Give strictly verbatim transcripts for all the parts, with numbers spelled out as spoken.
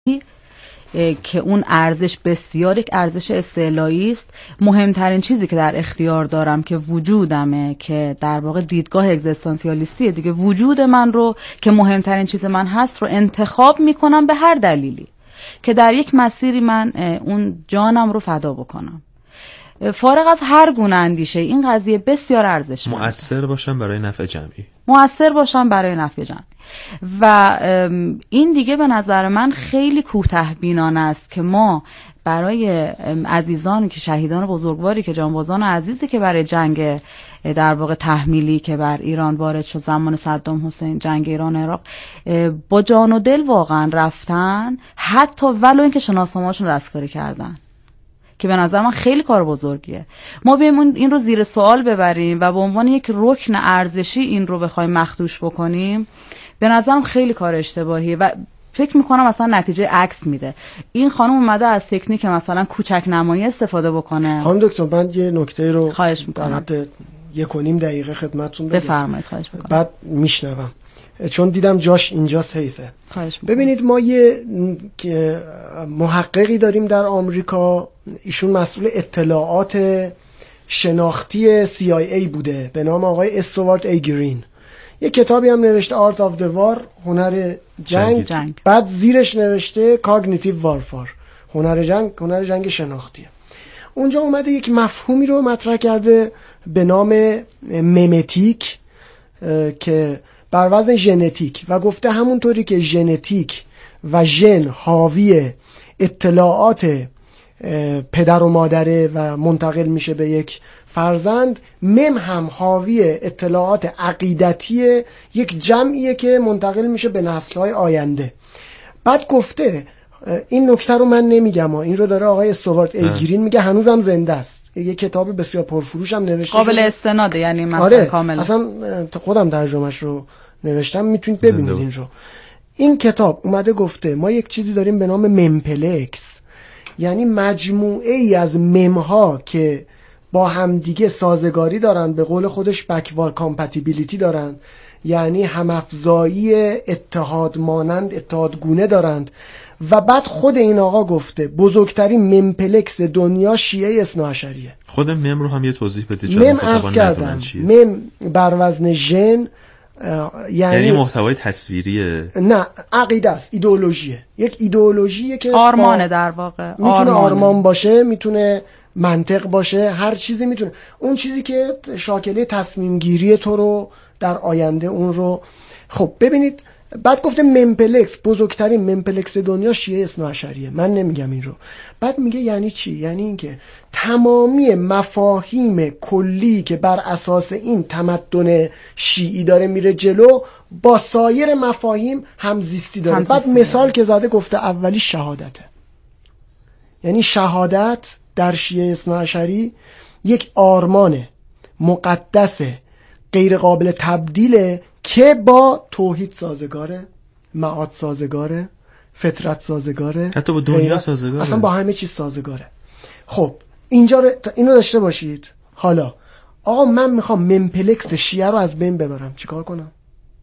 که اون ارزش بسیار یک ارزش استعلایی است. مهمترین چیزی که در اختیار دارم که وجودمه، که در واقع دیدگاه اگزیستانسیالیستیه دیگه، وجود من رو که مهمترین چیز من هست رو انتخاب میکنم به هر دلیلی که در یک مسیری من اون جانم رو فدا بکنم، فارغ از هر گونه اندیشه. این قضیه بسیار ارزشمنده. مؤثر باشم برای نفع جمعی. مؤثر باشم برای نفع جمعی. و این دیگه به نظر من خیلی کوتاه‌بینانه است که ما برای عزیزان که شهیدان بزرگواری که جانبازان عزیزی که برای جنگ در واقع تحمیلی که بر ایران وارد شد زمان صدام حسین، جنگ ایران عراق، با جان و دل واقعا رفتن، حتی ولو اینکه شناسنامه‌هاشون دستکاری کردن، که به نظر من خیلی کار بزرگیه. ما بیایم این رو زیر سوال ببریم و به عنوان یک رکن ارزشی این رو بخوایم مخدوش بکنیم، به نظرم خیلی کار اشتباهیه و فکر میکنم مثلا نتیجه عکس میده. این خانم اومده از تکنیک مثلا کوچک نمایی استفاده بکنه. خانم دکتر من یه نکته رو خواهش میکنم در حد یک و نیم دقیقه خدمتتون بگم. بفرمایید. خواهش میکنم. بعد میشنوم چون دیدم جاش اینجاست حیفه. خواهش میکنم. ببینید ما یه محققی داریم در آمریکا، ایشون مسئول اطلاعات شناختی سی آی ای بوده به نام آقای استوارت ای گرین. یه کتابی هم نوشته آرت آف د وار، هنر جنگ. جنگ. بعد زیرش نوشته کاگنیتیو وارفار، هنر جنگ، هنر جنگ شناختیه. اونجا اومده یک مفهومی رو مطرح کرده به نام ممتیک که بر وزن ژنتیک، و گفته همونطوری که ژنتیک و ژن حاوی اطلاعات پدر و مادره و منتقل میشه به یک فرزند، مم هم حاوی اطلاعات عقیدتی یک جمعیه که منتقل میشه به نسل‌های آینده. بعد گفته این نکته رو من نمیگم، این رو داره آقای استوارت ای گرین میگه، هنوزم زنده است. یه کتاب بسیار پرفروش هم نوشته، قابل استناده، یعنی مثلا آره، کاملا اصلا خودم ترجمه‌اش رو نوشتم، میتونید ببینید این رو. این کتاب اومده گفته ما یک چیزی داریم به نام ممپلکس، یعنی مجموعه ای از ممها که با همدیگه سازگاری دارن، به قول خودش بکوار کامپتیبیلیتی دارن، یعنی همافزایی اتحاد مانند، اتحادگونه دارند. و بعد خود این آقا گفته بزرگترین ممپلکس دنیا شیعه اثنا عشریه. خود مم رو هم یه توضیح بده. مم عرض کردم، مم بر وزن ژن، یعنی یعنی محتوای تصویریه، نه عقیده است، ایدئولوژیه، یک ایدئولوژیه که آرمانه در واقع، میتونه آرمانه. آرمان باشه، میتونه منطق باشه، هر چیزی میتونه، اون چیزی که شاکله تصمیم گیری تو رو در آینده اون رو. خب ببینید، بعد گفته ممپلکس، بزرگترین ممپلکس دنیا شیعه اثنا عشریه. من نمیگم این رو. بعد میگه یعنی چی؟ یعنی اینکه تمامی مفاهیم کلی که بر اساس این تمدن شیعی داره میره جلو با سایر مفاهیم همزیستی داره. همزیستی. بعد مثال که زده گفته اولی شهادته، یعنی شهادت در شیعه اثنا عشری یک آرمان مقدس غیر قابل تبدیله که با توحید سازگاره، معاد سازگاره، فطرت سازگاره، حتی با دنیا سازگاره، اصلا با همه چیز سازگاره. خب اینجا اینو داشته باشید. حالا آقا من میخوام ممپلکس شیعه رو از بین ببرم، چیکار کنم؟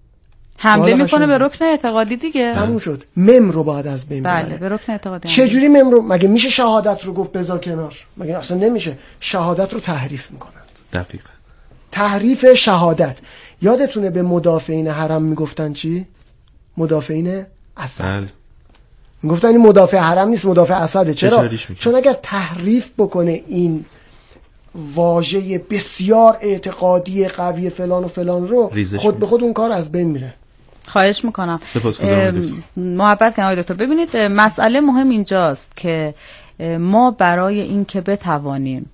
حمله میکنه به رکن اعتقادی دیگه. تموم شد. مم رو باید از بین ببره. بله، به رکن اعتقادی. چه جوری مم رو؟ مگه میشه شهادت رو گفت بذار کنار؟ مگه اصلا نمیشه. شهادت رو تحریف میکنند. دقیقاً. تحریف شهادت. یادتونه به مدافعین حرم میگفتن چی؟ مدافعین اسد. بله. میگفتن این مدافع حرم نیست، مدافع اسده. چرا؟ چون اگر تحریف بکنه این واژه بسیار اعتقادی قوی فلان و فلان رو، خود به خود اون کار از بین میره. خواهش میکنم. سپاسگزارم. محبت کنم آقای دکتر. ببینید مسئله مهم اینجاست که ما برای این که بتوانیم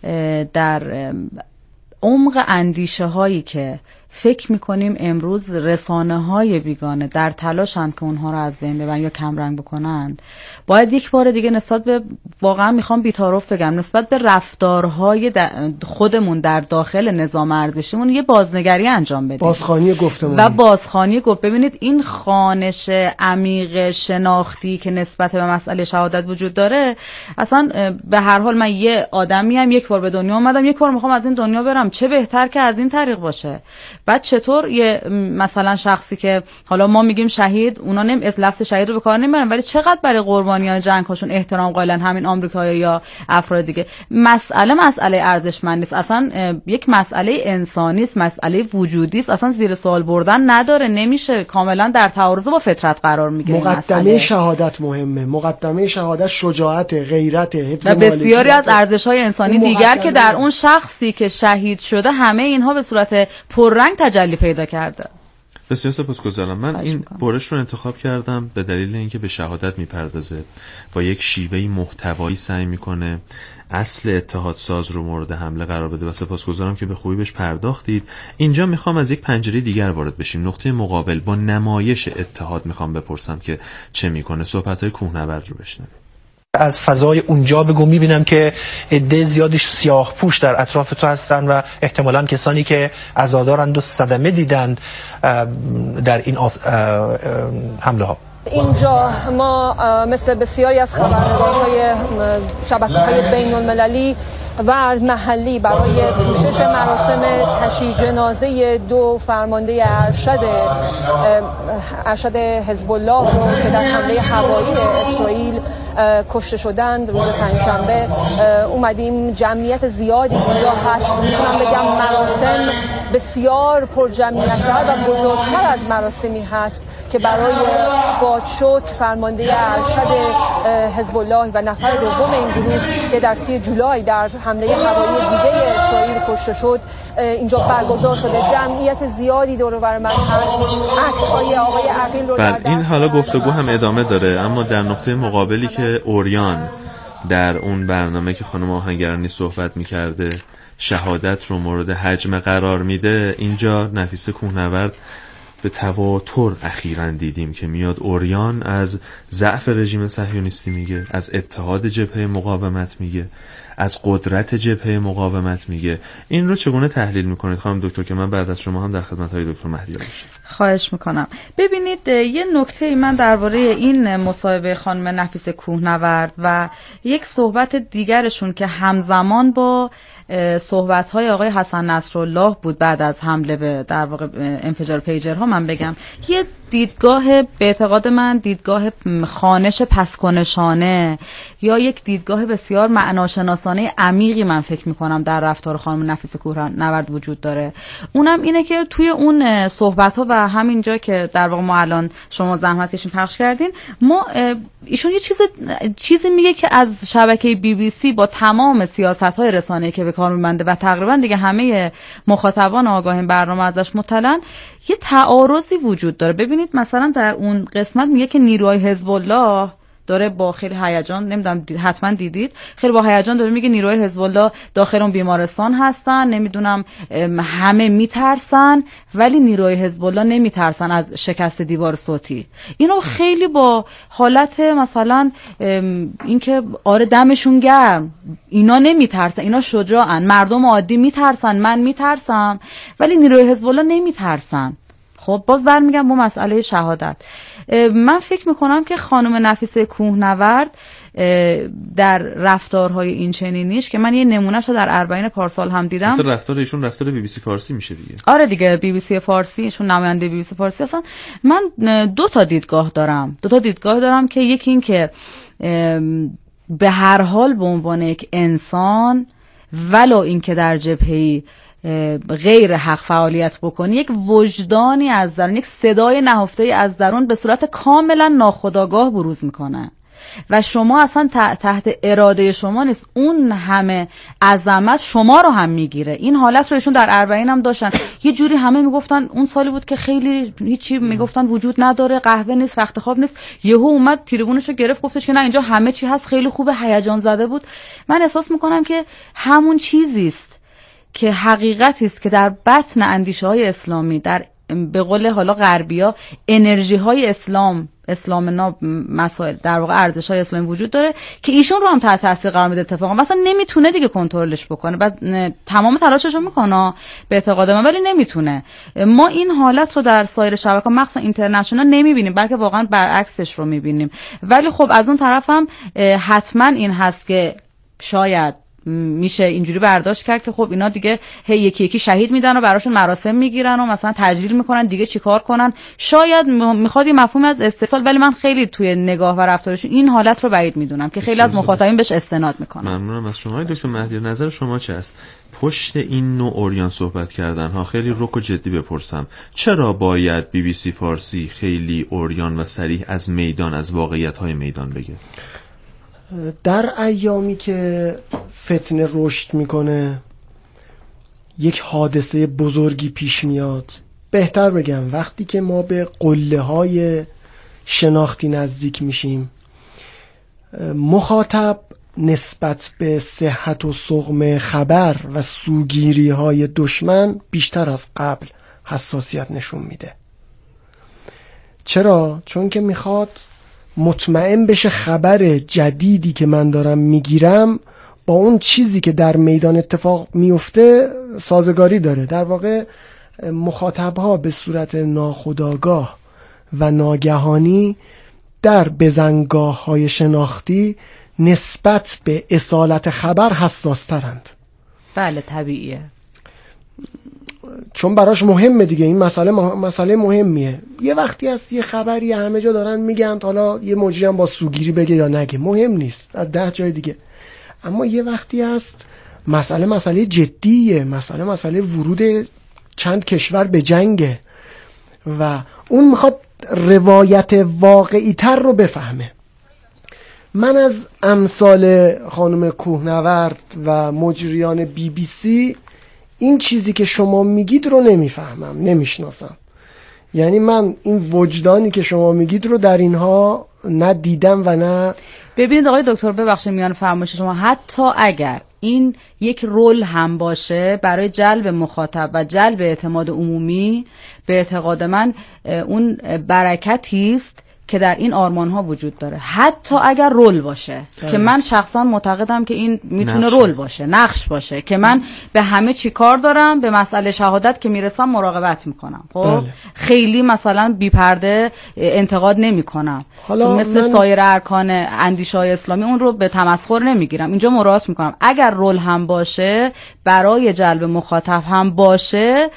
در عمق اندیشه هایی که فکر میکنیم امروز رسانه های بیگانه در تلاشند که اونها رو از بین ببرن یا کمرنگ بکنند، باید یک بار دیگه نسبت به، واقعا میخوام بی‌طرف بگم، نسبت به رفتارهای خودمون در داخل نظام ارزشیمون یه بازنگری انجام بدیم. بازخوانی گفتمانی و بازخوانی گفت. ببینید این خوانش عمیق شناختی که نسبت به مسئله شهادت وجود داره، اصلا به هر حال من یه آدمی هم یک بار به دنیا اومدم، یک بار میخوام از این دنیا برم، چه بهتر که از این طریق باشه. بعد چطور یه مثلا شخصی که حالا ما میگیم شهید، اونا نمی از لفظ شهید رو به کار نمیبرن، ولی چقدر برای قربانیان جنگ هاشون احترام قائلن، همین آمریکایی یا افراد دیگه. مسئله مسئله ارزشمند نیست، اصلا یک مسئله انسانی است، مسئله وجودی است، اصلا زیر سوال بردن نداره، نمیشه، کاملا در تعارض با فطرت قرار میگیره. مقدمه شهادت مهمه، مقدمه شهادت شجاعت، غیرت، حفظ و بسیاری از ارزش‌های انسانی دیگر که در اون شخصی که شهید شده، همه اینها به صورت پررنگ تجلی پیدا کرده. بسیار سپاسگزارم. من این برش رو انتخاب کردم به دلیل اینکه به شهادت میپردازه، با یک شیوهی محتوایی سعی میکنه اصل اتحاد ساز رو مورد حمله قرار بده و سپاسگزارم که به خوبی بهش پرداختید. اینجا میخوام از یک پنجره دیگر وارد بشیم، نقطه مقابل با نمایش اتحاد میخوام بپرسم که چه میکنه. صحبت‌های کوهنورد رو بشنویم. از فضای اونجا بگو میبینم که عده زیادش سیاه پوش در اطراف تو هستن و احتمالاً کسانی که عزادارند و صدمه دیدند در این حمله ها. اینجا ما مثل بسیاری از خبرنگارهای شبکه‌های بین المللی و محلی برای پوشش مراسم تشییع جنازه دو فرمانده ارشد ارشد حزب الله رو که در حمله هوایی اسرائیل کشته شدند روز پنجشنبه اومدیم. جمعیت زیادی اینجا هست، میتونم بگم مراسم بسیار پرجمعیت‌تر و بزرگتر از مراسمی هست که برای فوت شد فرمانده ارشد حزب الله و نفر دوم این گروه که در سی جولای در حمله هوایی دیگه اسرائیل کشته شد اینجا برگزار شده. جمعیت زیادی دور و بر من هست. عکس‌های آقای عقیل رو در دست. این حالا گفتگو هم ادامه داره، اما در نقطه مقابلی که اوریان در اون برنامه که خانم آهنگرانی صحبت می‌کرده شهادت رو مورد هجمه قرار میده، اینجا نفیسه کوهنورد به تواتر اخیراً دیدیم که میاد اوریان از ضعف رژیم صهیونیستی میگه، از اتحاد جبهه مقاومت میگه، از قدرت جبهه مقاومت میگه. این رو چگونه تحلیل میکنید خانم دکتر که من بعد از شما هم در خدمت های دکتر مهدیار باشم؟ خواهش میکنم. ببینید یه نکته من درباره این مصاحبه خانم نفیسه کوهنورد و یک صحبت دیگرشون که همزمان با صحبت‌های آقای حسن نصرالله بود بعد از حمله به در واقع انفجار پیجرها، من بگم یه دیدگاه به اعتقاد من دیدگاه خوانش پسکنشانه یا یک دیدگاه بسیار معناشناسانه عمیقی من فکر میکنم در رفتار خانم نفیسه کوهنورد وجود داره. اونم اینه که توی اون صحبت‌ها و همینجا که در واقع ما الان شما زحمت کشین پخش کردین، ما ایشون یه چیز چیزی میگه که از شبکه بی بی سی با تمام سیاست‌های رسانه‌ای که به کار می‌بنده و تقریبا دیگه همه مخاطبان آگاه این برنامه ازش مطلعن، یه تعارضی وجود داره. ببینید مثلا در اون قسمت میگه که نیروهای حزب الله داره با خیلی هیجان، نمیدونم دید، حتما دیدید، خیلی با هیجان داره میگه نیروهای حزب الله داخل اون بیمارستان هستن، نمیدونم همه میترسن ولی نیروهای حزب الله نمیترسن از شکست دیوار صوتی. اینو خیلی با حالت مثلا اینکه آره دمشون گرم، اینا نمیترسن، اینا شجاعن، مردم عادی میترسن، من میترسم ولی نیروهای حزب الله نمیترسن. خب باز برمیگم با مسئله شهادت. من فکر میکنم که خانم نفیسه کوهنورد در رفتارهای این چنینیش که من یه نمونهشو در اربعین پارسال هم دیدم، رفتار ایشون رفتار بی بی سی فارسی میشه دیگه. آره دیگه، بی بی سی فارسی، ایشون نماینده بی بی سی فارسی هستن. من دو تا دیدگاه دارم دو تا دیدگاه دارم که یکی این که به هر حال به عنوان یک انسان ولو این که در جبهه‌ای غیر حق فعالیت بکنی، یک وجدانی از درون، یک صدای نهفته از درون به صورت کاملا ناخودآگاه بروز میکنه و شما اصلا تحت اراده شما نیست، اون همه عظمت شما رو هم میگیره. این حالت رو ایشون در اربعین هم داشتن. یه جوری همه میگفتن، اون سالی بود که خیلی هیچی میگفتن وجود نداره، قهوه نیست، رخت خواب نیست، یهو اومد تریبونش رو گرفت گفتش که نه اینجا همه چی هست، خیلی خوبه، هیجان زده بود. من احساس میکنم که همون چیزی است که حقیقتی است که در بطن اندیشه های اسلامی، در به قول حالا غربیا انرژی های اسلام اسلام نا مسائل در واقع ارزش های اسلامی وجود داره که ایشون رو هم تحت تاثیر قرار میده. اتفاقا مثلا نمیتونه دیگه کنترلش بکنه، بعد تمام تلاشش رو میکنه به اعتقاد من ولی نمیتونه. ما این حالت رو در سایر شبکه‌ها مخصوصا اینترنشنال نمیبینیم، بلکه واقعا برعکسش رو میبینیم. ولی خب از اون طرف هم حتما این هست که شاید میشه اینجوری برداشت کرد که خب اینا دیگه هی یکی یکی شهید میدن و براشون مراسم میگیرن و مثلا تجلیل میکنن، دیگه چیکار کنن. شاید میخواد یه مفهوم از استحصال، ولی من خیلی توی نگاه و رفتارشون این حالت رو بعید میدونم که خیلی از مخاطبین بهش استناد میکنن. ممنونم از شما دکتر مهدی. نظر شما چه است پشت این نوع اوریان صحبت کردن ها؟ خیلی رک و جدی بپرسم، چرا باید بی بی سی فارسی خیلی اوریان و صریح از میدان، از واقعیت های میدان بگه؟ در ایامی که فتنه رشد میکنه، یک حادثه بزرگی پیش میاد، بهتر بگم وقتی که ما به قله های شناختی نزدیک میشیم، مخاطب نسبت به صحت و سقم خبر و سوگیری های دشمن بیشتر از قبل حساسیت نشون میده. چرا؟ چون که میخواد مطمئن بشه خبر جدیدی که من دارم میگیرم با اون چیزی که در میدان اتفاق میفته سازگاری داره. در واقع مخاطبها به صورت ناخودآگاه و ناگهانی در بزنگاه های شناختی نسبت به اصالت خبر حساس ترند. بله طبیعیه، چون براش مهمه دیگه. این مسئله مسئله مهمیه. یه وقتی هست یه خبری همه جا دارن میگن، حالا یه مجری هم با سوگیری بگه یا نگه مهم نیست، از ده جای دیگه. اما یه وقتی هست مسئله مسئله جدیه، مسئله مسئله ورود چند کشور به جنگه و اون میخواد روایت واقعی تر رو بفهمه. من از امثال خانم کوهنورد و مجریان بی بی سی این چیزی که شما میگید رو نمیفهمم، نمیشناسم. یعنی من این وجدانی که شما میگید رو در اینها نه دیدم و نه. ببینید آقای دکتر، ببخشید میان فرمایش شما، حتی اگر این یک رول هم باشه برای جلب مخاطب و جلب اعتماد عمومی، به اعتقاد من اون برکتی است که در این آرمان ها وجود داره، حتی اگر رول باشه ده. که من شخصا معتقدم که این میتونه رول باشه، نقش باشه که من به همه چی کار دارم، به مسئله شهادت که میرسم مراقبت میکنم. خب خیلی مثلا بی پرده انتقاد نمیکنم، مثل من... سایر ارکان اندیشه های اسلامی اون رو به تمسخر نمیگیرم، اینجا مراعات میکنم. اگر رول هم باشه، برای جلب مخاطب هم باشه،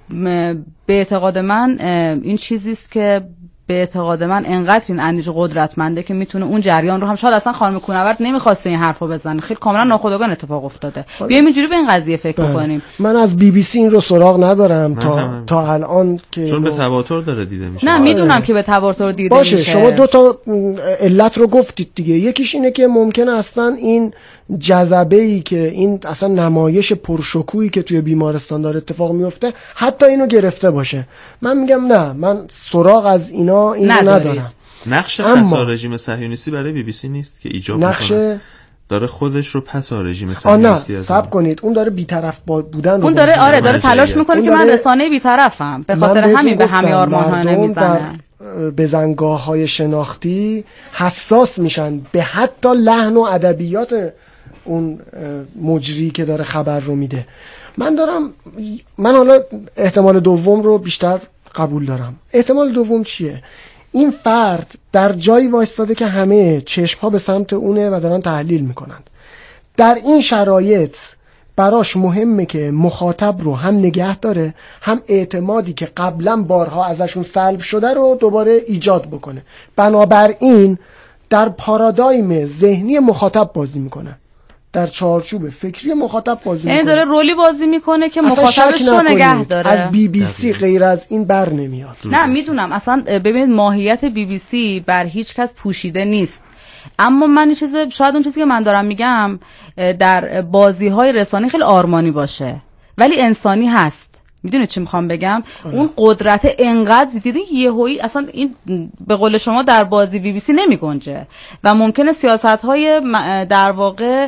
به اعتقاد من این چیزی است که به اعتقاد من انقدر این اندیشه قدرتمنده که میتونه اون جریان رو هم، شاید اصلا خانم کوهنورد نمیخواسته این حرفو بزنه، خیلی کاملا ناخودآگاه اتفاق افتاده. بیایم اینجوری به این قضیه فکر کنیم. من از بی بی سی این رو سراغ ندارم تا تا الان که چون به تواتر داره دیده میشه. نه میدونم که به تواتر دیده باشه. میشه. شما دو تا علت رو گفتید دیگه. یکیش اینه که ممکن اصلا این جذبه‌ای که این اصلا نمایش پرشکوهی که توی بیمارستان داره اتفاق میفته حتی اینو گرفته باشه. من میگم نه، من سراغ از اینا اینو ندارم. نقش پس رژیم صهیونیستی برای بی بی سی نیست که ایجاب نقش میکنه؟ داره خودش رو پس رژیم صهیونیستی از صبر کنید، اون داره بی‌طرف بودن رو اون داره آره داره تلاش میکنه که من رسانه بی‌طرفم، به خاطر همین به همه آرمان‌ها نمیزنه. بزنگاه‌های شناختی حساس میشن به حتی لحن و ادبیات اون مجری که داره خبر رو میده. من دارم من حالا احتمال دوم رو بیشتر قبول دارم. احتمال دوم چیه؟ این فرد در جایی وایستاده که همه چشم‌ها به سمت اونه و دارن تحلیل میکنند. در این شرایط براش مهمه که مخاطب رو هم نگه داره، هم اعتمادی که قبلا بارها ازشون سلب شده رو دوباره ایجاد بکنه. بنابراین در پارادایم ذهنی مخاطب بازی میکنه، در چارچوب فکری مخاطب بازی میکنه. یعنی داره رولی بازی میکنه که مخاطبش رو نگه داره. از بی بی سی غیر از این بر نمیاد. نه میدونم، اصلا ببینید ماهیت بی بی سی بر هیچ کس پوشیده نیست. اما من این چیز، شاید اون چیزی که من دارم میگم در بازی های رسانه‌ای خیلی آرمانی باشه ولی انسانی هست. میدونید چی میخوام بگم؟ آه. اون قدرت انقدر دیدی یهویی اصلا این به قول شما در بازی بی بی سی نمی گنجه و ممکنه سیاست‌های در واقع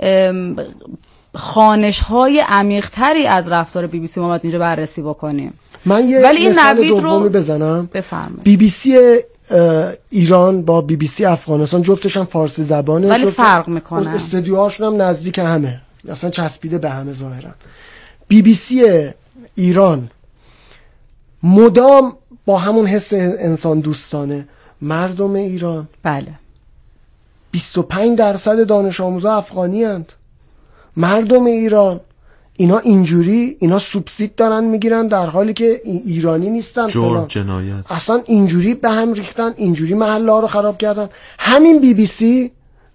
خانش‌های عمیق‌تری از رفتار بی بی سی ما باید اینجا بررسی بکنیم. من یه ولی این نوید رو بزنم. بفرمایید. بی بی سی ایران با بی بی سی افغانستان جفتش هم فارسی زبانه، ولی فرق میکنه. استودیوهاشون هم نزدیک همه، اصلا چسبیده به همه ظاهرا. بی بی سی ایران مدام با همون حس انسان دوستانه مردم ایران، بله، بیست و پنج درصد دانش آموزا افغانی هستند. مردم ایران اینا اینجوری اینا سوبسید دارن میگیرن در حالی که ایرانی نیستن، جرم جنایت، اصلا اینجوری به هم ریختن، اینجوری محله ها رو خراب کردن. همین بی بی سی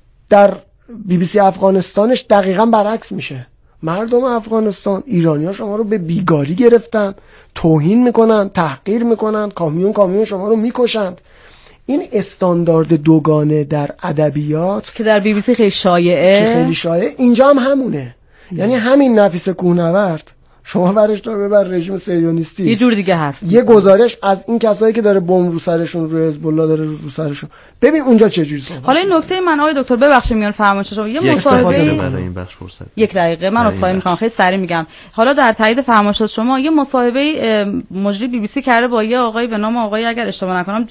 در بی بی سی افغانستانش دقیقاً برعکس میشه. مردم افغانستان، ایرانی ها شما رو به بیگاری گرفتن، توهین میکنن، تحقیر میکنن، کامیون کامیون شما رو میکشند. این استاندارد دوگانه در ادبیات که در بی بی سی خیلی شایعه، که خیلی شایعه اینجا هم همونه. یعنی همین نفیس کوهنورد شما برش دار ببر رژیم صهیونیستی یه جور دیگه حرف یه گزارش از این کسایی که داره بمب رو سرشون، رو حزب الله داره رو سرشون، ببین اونجا چه جوری صحبت. حالا این نکته من آقای دکتر ببخشید میان فرمایش شما یه مصاحبه برای این بخش فرصت یک دقیقه من اصلاحی میکنم خیلی سریع میگم. حالا در تایید فرمایشات شما یه مصاحبه مجری بی بی سی کرده با یه آقای به نام آقای اگر اشتباه نکنم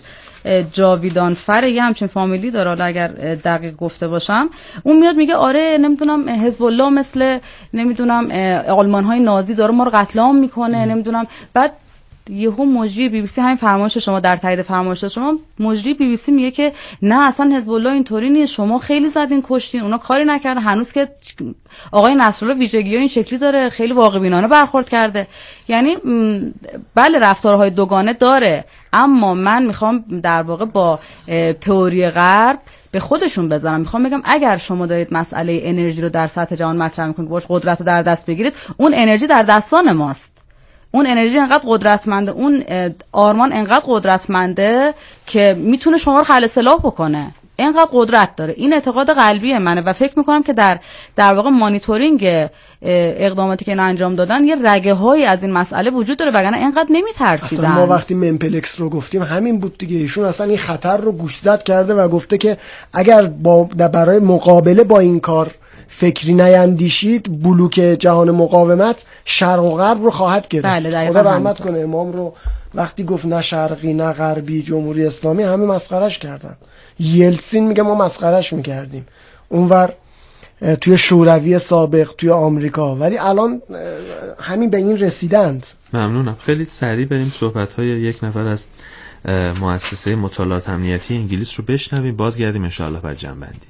جاویدان فر، یه همچین فامیلی داره حالا اگر دقیق گفته باشم. اون میاد میگه آره نمیدونم حزب الله مثل نمیدونم آلمان های نازی داره ما رو قتل عام میکنه نمیدونم. بعد یهو مجری بی بی سی همین فرمایش شما در تایید فرمایش شما مجری بی بی سی میگه که نه اصلا حزب الله اینطوری نیست، شما خیلی زدین کشتین، اونا کاری نکردن، هنوز که آقای نصرالله ویژگی‌ها این شکلی داره، خیلی واقع بینانه برخورد کرده. یعنی بله رفتارهای دوگانه داره، اما من میخوام در واقع با تئوری غرب به خودشون بزنم. میخوام بگم اگر شما دارید مسئله انرژی رو در سطح جهان مطرح میکنید که باش قدرت رو در دست بگیرید، اون انرژی در دستان ماست. اون انرژی انقدر قدرتمنده، اون آرمان انقدر قدرتمنده که میتونه شما رو خلع سلاح بکنه، اینقدر قدرت داره. این اعتقاد قلبی منه و فکر میکنم که در در واقع مانیتورینگ اقداماتی که اینا انجام دادن یه رگه هایی از این مسئله وجود داره، وگرنه اینقدر نمیترسیدن. اصلا ما وقتی ممپلکس رو گفتیم همین بود دیگه. ایشون اصلا این خطر رو گوشزد کرده و گفته که اگر با برای مقابله با این کار فکری نیندیشید، بلوک جهان مقاومت شرق و غرب رو خواهد گرفت. بله خدا رحمت کنه امام رو وقتی گفت نه شرقی نه غربی جمهوری اسلامی همه مسخرش کردن. یلتسین میگه ما مسخرش میکردیم اونور توی شوروی سابق توی آمریکا، ولی الان همین به این رسیدند. ممنونم. خیلی سریع بریم صحبت‌های یک نفر از مؤسسه مطالعات امنیتی انگلیس رو بشنویم، بازگردیم ان شاءالله بر جنبندی.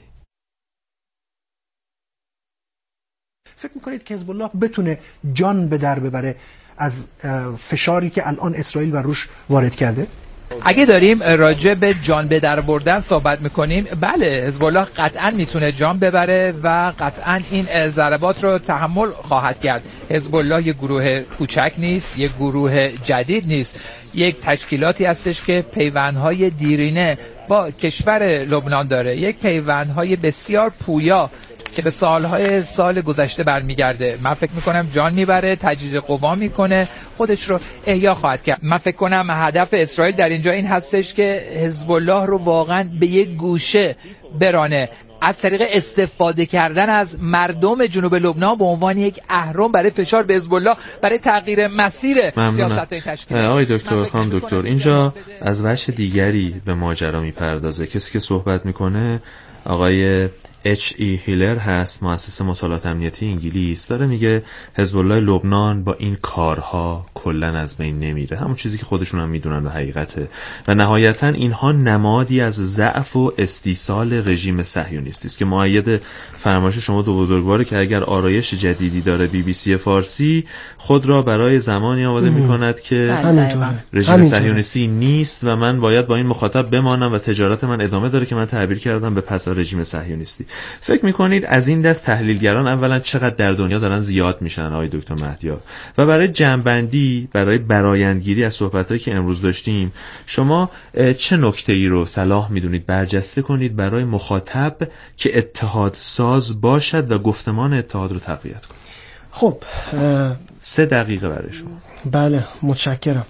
فکر میکنید که حزب الله بتونه جان به در ببره از فشاری که الان اسرائیل بر روش وارد کرده؟ اگه داریم راجع به جان به در بردن صحبت میکنیم، بله حزب الله قطعا میتونه جان ببره و قطعا این ضربات رو تحمل خواهد کرد. حزب الله یک گروه کوچک نیست، یک گروه جدید نیست، یک تشکیلاتی هستش که پیوندهای دیرینه با کشور لبنان داره، یک پیوندهای بسیار پویا که به سالهای سال گذشته برمیگرده. من فکر میکنم جان میبره، تجدید قوا میکنه، خودش رو احیا خواهد کرد. من فکر کنم هدف اسرائیل در اینجا این هستش که حزب الله رو واقعا به یک گوشه برانه، از طریق استفاده کردن از مردم جنوب لبنان به عنوان یک اهرم برای فشار به حزب الله برای تغییر مسیر سیاست این تشکیلات. آقای دکتر خانم دکتر اینجا از وجه دیگری به ماجرا میپردازه. کسی که صحبت میکنه آقای اچ ای هیلر هست، مؤسسه مطالعات امنیتی انگلیس، داره میگه حزب الله لبنان با این کارها کلا از بین نمیره، همون چیزی که خودشون هم میدونن و حقیقته، و نهایتا اینها نمادی از ضعف و استیصال رژیم صهیونیستی است که مؤید فرمایش شما دو بزرگواره که اگر آرایش جدیدی داره بی بی سی فارسی خود را برای زمانی آماده میکند که رژیم صهیونیستی نیست و من باید با این مخاطب بمانم و تجارت من ادامه داره که من تعبیر کردم به پس رژیم صهیونیستی. فکر میکنید از این دست تحلیلگران اولا چقدر در دنیا دارن زیاد میشن آقای دکتر مهدیار؟ و برای جنبندی، برای برآیندگیری از صحبتایی که امروز داشتیم، شما چه نکته‌ای رو صلاح میدونید برجسته کنید برای مخاطب که اتحاد ساز باشد و گفتمان اتحاد رو تقویت کنه؟ خب سه دقیقه برای شما. بله متشکرم.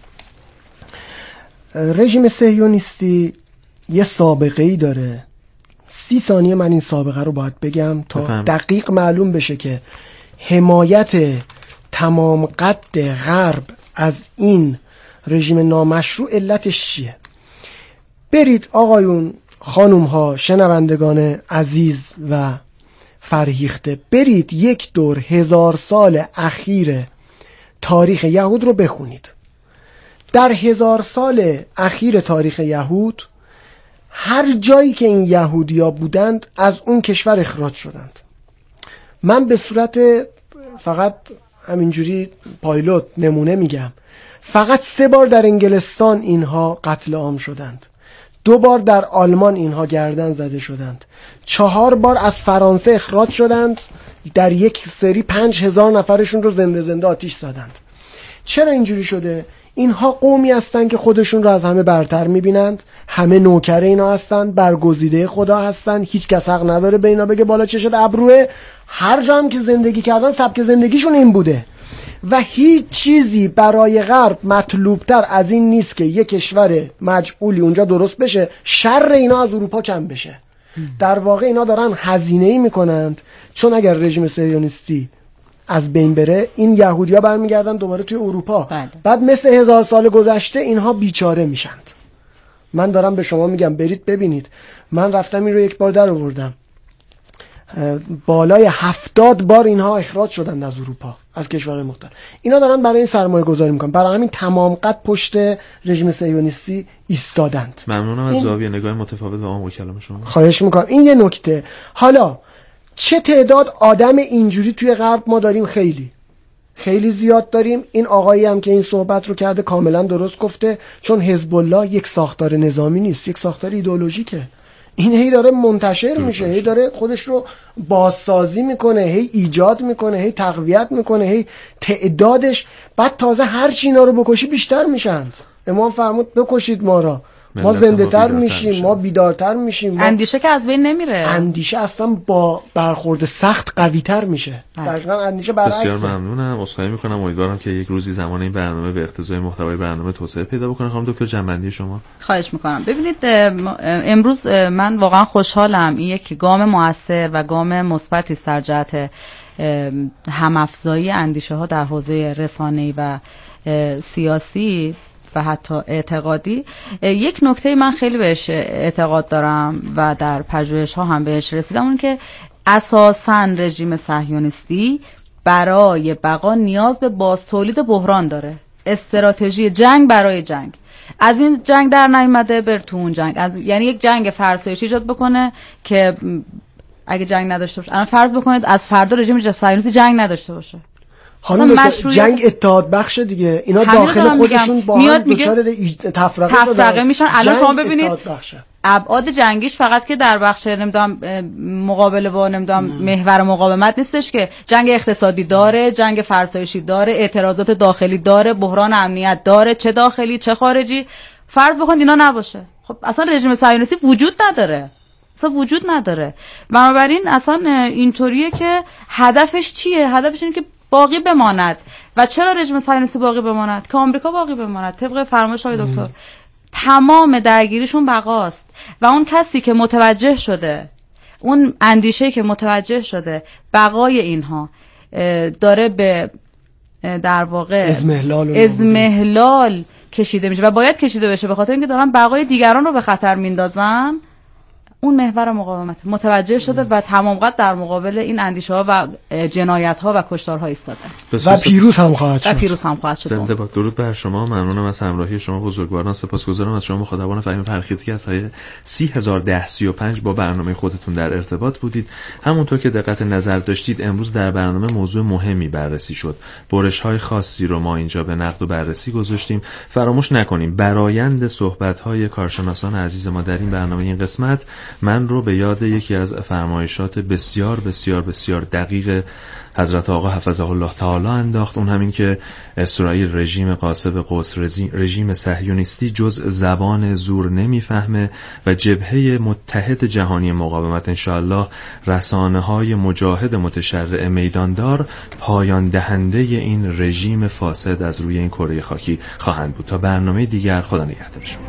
رژیم صهیونیستی یه سابقه‌ای داره. سی ثانیه من این سابقه رو باید بگم تا بفهم. دقیق معلوم بشه که حمایت تمام قد غرب از این رژیم نامشروع علتش چیه. برید آقایون خانوم ها شنوندگان عزیز و فرهیخته، برید یک دور هزار سال اخیر تاریخ یهود رو بخونید. در هزار سال اخیر تاریخ یهود هر جایی که این یهودیا بودند از اون کشور اخراج شدند. من به صورت فقط همینجوری پایلوت نمونه میگم، فقط سه بار در انگلستان اینها قتل عام شدند، دو بار در آلمان اینها گردن زده شدند، چهار بار از فرانسه اخراج شدند، در یک سری پنج هزار نفرشون رو زنده زنده آتیش زدند. چرا اینجوری شده؟ اینها قومی هستن که خودشون رو از همه برتر میبینند، همه نوکر اینا هستن، برگزیده خدا هستن، هیچ کس حق نداره به اینا بگه بالا چشت ابروه. هر جا هم که زندگی کردن سبک زندگیشون این بوده و هیچ چیزی برای غرب مطلوبتر از این نیست که یک کشور مجعولی اونجا درست بشه، شر اینا از اروپا کم بشه. در واقع اینا دارن هزینه‌ای میکنند، چون اگر رژیم صهیونیستی از بین بره این یهودیا برمیگردن دوباره توی اروپا. بله. بعد مثل هزار سال گذشته اینها بیچاره میشند. من دارم به شما میگم برید ببینید، من رفتم این رو یک بار در آوردم، بالای هفتاد بار اینها اخراج شدند از اروپا، از کشورهای مختلف. اینا دارن برای این سرمایه گذاری میکنن، برای همین تمام قد پشت رژیم صهیونیستی ایستادند. ممنونم از زاویه نگاه متفاوت و عام با کلام شما. خواهش میکنم. این یه نکته. حالا چه تعداد آدم اینجوری توی غرب ما داریم؟ خیلی خیلی زیاد داریم. این آقایی هم که این صحبت رو کرده کاملا درست گفته، چون حزب الله یک ساختار نظامی نیست، یک ساختار ایدئولوژیکه. این هی داره منتشر میشه، هی داره خودش رو بازسازی میکنه، هی ایجاد میکنه، هی تقویت میکنه، هی تعدادش، بعد تازه هر چی اینا رو بکشی بیشتر میشند. امام فرمود بکشید ما را، ما زنده تر میشیم، ما بیدارتر میشیم، ما... اندیشه که از بین نمیره، اندیشه اصلا با برخورد سخت قوی تر میشه. دقیقاً اندیشه برعکسه. بسیار ممنونم، عذرخواهی میکنم، امیدوارم که یک روزی زمان این برنامه به اقتضای محتوای برنامه توسعه پیدا بکنه. خانم دکتر جنبندی شما. خواهش میکنم. ببینید امروز من واقعا خوشحالم، این یک گام موثر و گام مثبتی است در جهت هم‌افزایی اندیشه ها در حوزه رسانه‌ای و سیاسی و حتی اعتقادی. یک نکته من خیلی بهش اعتقاد دارم و در پژوهش ها هم بهش رسیدم، اون که اساساً رژیم صهیونیستی برای بقا نیاز به بازتولید بحران داره، استراتژی جنگ برای جنگ. از این جنگ در نیامده بر تو اون جنگ، از یعنی یک جنگ فرسایشی ایجاد بکنه که اگه جنگ نداشته باشه، الان فرض بکنید از فردا رژیم صهیونیستی جنگ نداشته باشه، خانم مشروعیت... جنگ اتحاد بخش دیگه، اینا داخل خودشون با هم دچار تفرقه شدن، تفرقه میشن. الان شما ببینید ابعاد جنگیش فقط که در بخش نمیدونم مقابله با نمیدونم محور مقاومت نیستش، که جنگ اقتصادی داره، جنگ فرسایشی داره، اعتراضات داخلی داره، بحران امنیت داره، چه داخلی چه خارجی. فرض بکن اینا نباشه، خب اصلا رژیم صهیونیستی وجود نداره، اصلا وجود نداره. بنابراین اصلا اینطوریه که هدفش چیه؟ هدفش اینه که باقی بماند. و چرا رژیم صهیونیستی باقی بماند؟ که آمریکا باقی بماند. طبق فرمایش های دکتر تمام درگیریشون بقاست و اون کسی که متوجه شده، اون اندیشه که متوجه شده بقای اینها داره به در واقع ازمهلال ازمهلال کشیده میشه و باید کشیده بشه، به خاطر اینکه دارن بقای دیگران رو به خطر میندازن، اون محور مقاومت متوجه شده و تمام قد در مقابل این اندیشه ها و جنایت ها و کشتار ها ایستاده و پیروز هم خواهد شد. و پیروز هم خواهد شد. زنده باد. درود بر شما. ممنونم از همراهی شما بزرگواران. سپاسگزارم از شما مخاطبان فهیم فرخیدی که از سایه سی هزار و ده سی و پنج با برنامه خودتون در ارتباط بودید. همونطور که دقت نظر داشتید امروز در برنامه موضوع مهمی بررسی شد. برش های خاصی رو ما اینجا به نقد و بررسی گذاشتیم. فراموش نکنیم برآیند صحبت های کارشناسان عزیز ما در این برنامه این قسمت من رو به یاد یکی از فرمایشات بسیار بسیار بسیار دقیق حضرت آقا حفظه الله تعالی انداخت، اون همین که اسرائیل رژیم غاصب قدس، رژیم صهیونیستی جز زبان زور نمیفهمه و جبهه متحد جهانی مقاومت انشاءالله رسانه های مجاهد متشرع میداندار پایان دهنده این رژیم فاسد از روی این کره خاکی خواهند بود. تا برنامه دیگر، خدا نگهدار شما.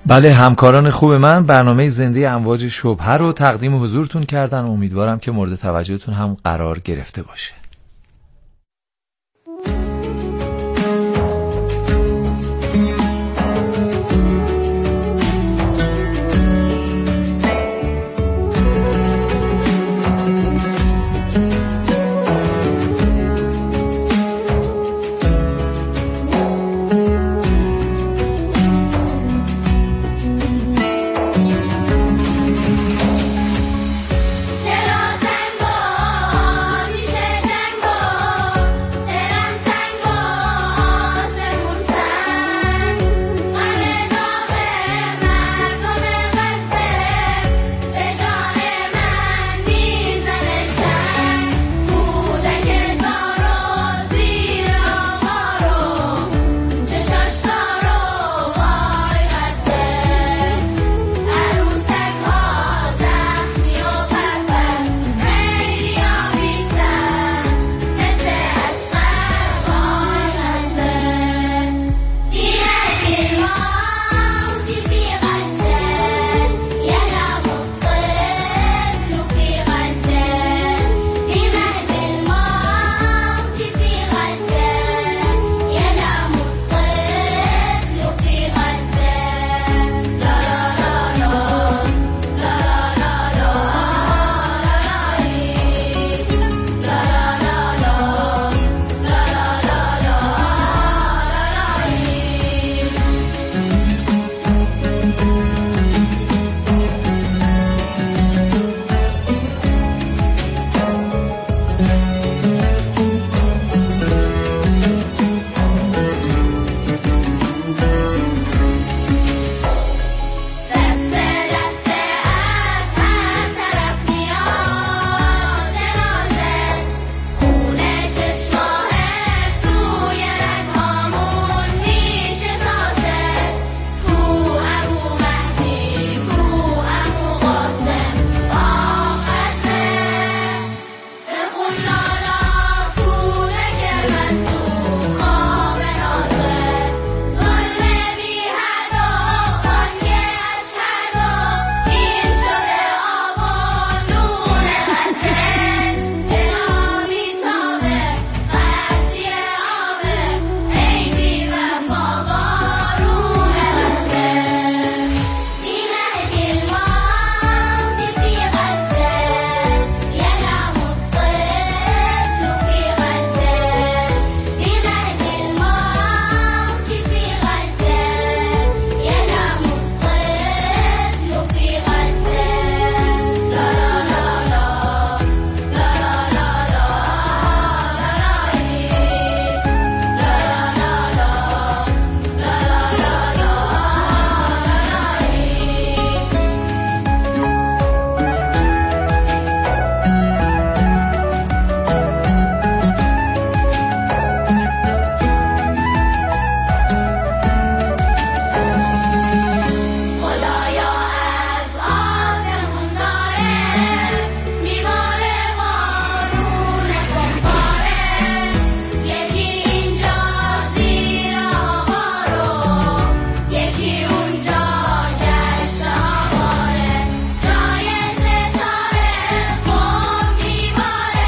بله، همکاران خوب من برنامه زنده امواج شبهه رو تقدیم حضورتون کردن. امیدوارم که مورد توجهتون هم قرار گرفته باشه.